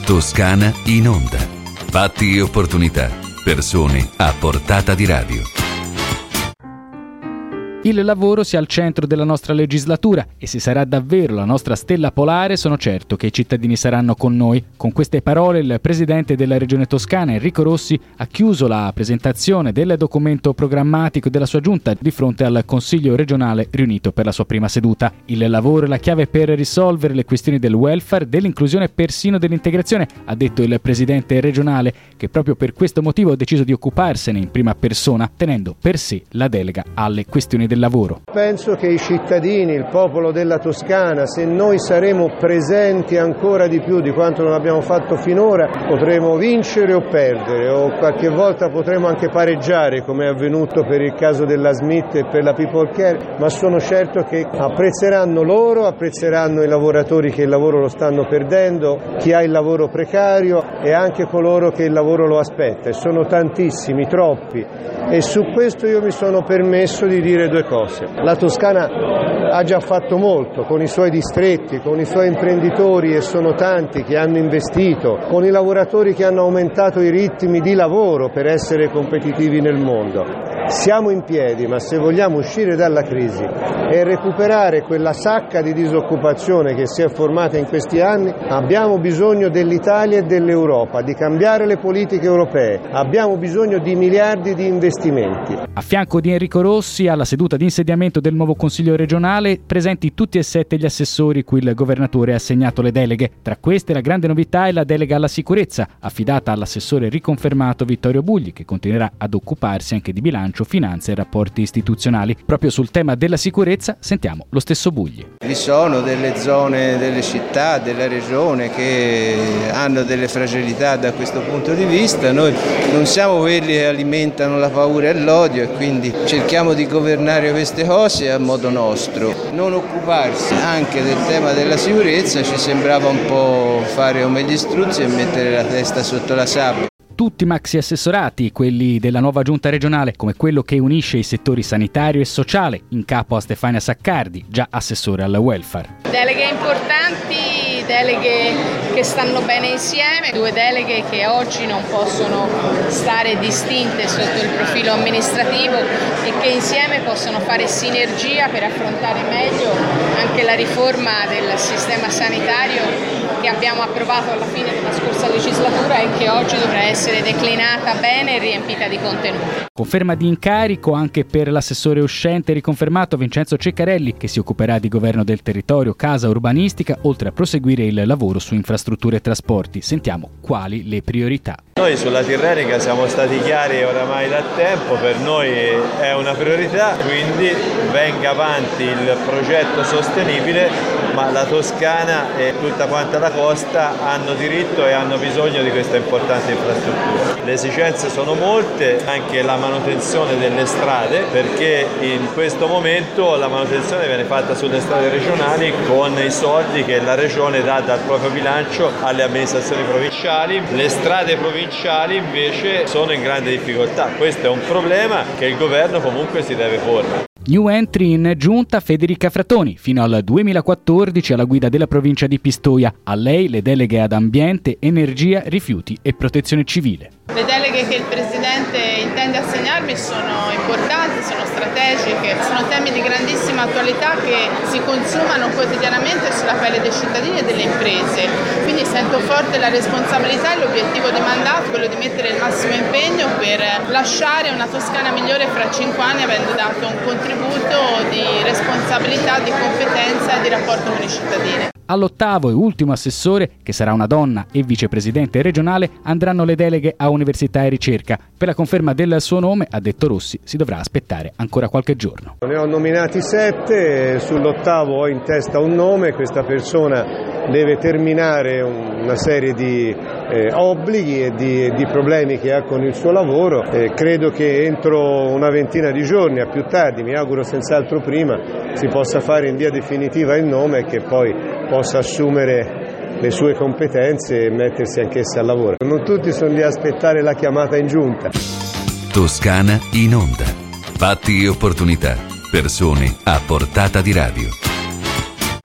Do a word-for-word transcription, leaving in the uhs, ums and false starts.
Toscana in onda. Fatti e opportunità. Persone a portata di radio. Il lavoro sia al centro della nostra legislatura e se sarà davvero la nostra stella polare, sono certo che i cittadini saranno con noi. Con queste parole il presidente della Regione Toscana, Enrico Rossi, ha chiuso la presentazione del documento programmatico della sua giunta di fronte al Consiglio regionale riunito per la sua prima seduta. Il lavoro è la chiave per risolvere le questioni del welfare, dell'inclusione e persino dell'integrazione, ha detto il presidente regionale, che proprio per questo motivo ha deciso di occuparsene in prima persona, tenendo per sé la delega alle questioni del lavoro. Penso che i cittadini, il popolo della Toscana, se noi saremo presenti ancora di più di quanto non abbiamo fatto finora, potremo vincere o perdere, o qualche volta potremo anche pareggiare, come è avvenuto per il caso della Smith e per la People Care, ma sono certo che apprezzeranno loro, apprezzeranno i lavoratori che il lavoro lo stanno perdendo, chi ha il lavoro precario e anche coloro che il lavoro lo aspetta, e sono tantissimi, troppi, e su questo io mi sono permesso di dire due cose. La Toscana ha già fatto molto con i suoi distretti, con i suoi imprenditori, e sono tanti che hanno investito, con i lavoratori che hanno aumentato i ritmi di lavoro per essere competitivi nel mondo. Siamo in piedi, ma se vogliamo uscire dalla crisi e recuperare quella sacca di disoccupazione che si è formata in questi anni, abbiamo bisogno dell'Italia e dell'Europa, di cambiare le politiche europee, abbiamo bisogno di miliardi di investimenti. A fianco di Enrico Rossi, alla seduta di insediamento del nuovo Consiglio regionale, presenti tutti e sette gli assessori cui il governatore ha assegnato le deleghe. Tra queste la grande novità è la delega alla sicurezza, affidata all'assessore riconfermato Vittorio Bugli, che continuerà ad occuparsi anche di bilancio, finanza e rapporti istituzionali. Proprio sul tema della sicurezza sentiamo lo stesso Bugli. Vi sono delle zone delle città, della regione che hanno delle fragilità da questo punto di vista. Noi non siamo quelli che alimentano la paura e l'odio, e quindi cerchiamo di governare queste cose a modo nostro. Non occuparsi anche del tema della sicurezza ci sembrava un po' fare come gli struzzi e mettere la testa sotto la sabbia. Tutti maxi assessorati, quelli della nuova giunta regionale, come quello che unisce i settori sanitario e sociale, in capo a Stefania Saccardi, già assessore al welfare. Deleghe importanti, deleghe che stanno bene insieme, due deleghe che oggi non possono stare distinte sotto il profilo amministrativo e che insieme possono fare sinergia per affrontare meglio anche la riforma del sistema sanitario che abbiamo approvato alla fine della scorsa legislatura e che oggi dovrà essere declinata bene e riempita di contenuti. Conferma di incarico anche per l'assessore uscente riconfermato Vincenzo Ceccarelli, che si occuperà di governo del territorio, casa, urbanistica, oltre a proseguire il lavoro su infrastrutture e trasporti. Sentiamo quali le priorità. Noi sulla Tirrenica siamo stati chiari oramai da tempo, per noi è una priorità, quindi venga avanti il progetto sostenibile, ma la Toscana e tutta quanta la costa hanno diritto e hanno bisogno di questa importante infrastruttura. Le esigenze sono molte, anche la manutenzione delle strade, perché in questo momento la manutenzione viene fatta sulle strade regionali con i soldi che la regione dà dal proprio bilancio alle amministrazioni provinciali. Le strade provinciali invece sono in grande difficoltà. Questo è un problema che il governo comunque si deve porre. New entry in giunta Federica Frattoni, fino al duemilaquattordici alla guida della provincia di Pistoia. A lei le deleghe ad ambiente, energia, rifiuti e protezione civile. Le deleghe che il Presidente intende assegnarmi sono importanti, sono strategiche, sono temi di grandissima attualità che si consumano quotidianamente sulla pelle dei cittadini e delle imprese. Quindi sento forte la responsabilità e l'obiettivo di mandato, quello di mettere il massimo impegno per lasciare una Toscana migliore fra cinque anni, avendo dato un contributo di responsabilità, di competenza e di rapporto con i cittadini. All'ottavo e ultimo assessore, che sarà una donna e vicepresidente regionale, andranno le deleghe a università e ricerca. Per la conferma del suo nome, ha detto Rossi, si dovrà aspettare ancora qualche giorno. Ne ho nominati sette, sull'ottavo ho in testa un nome, questa persona deve terminare una serie di eh, obblighi e di, di problemi che ha con il suo lavoro. Eh, credo che entro una ventina di giorni, a più tardi, mi auguro senz'altro prima, si possa fare in via definitiva il nome e che poi possa assumere le sue competenze e mettersi anch'essa al lavoro. Non tutti sono lì a aspettare la chiamata in giunta. Toscana in onda. Fatti e opportunità. Persone a portata di radio.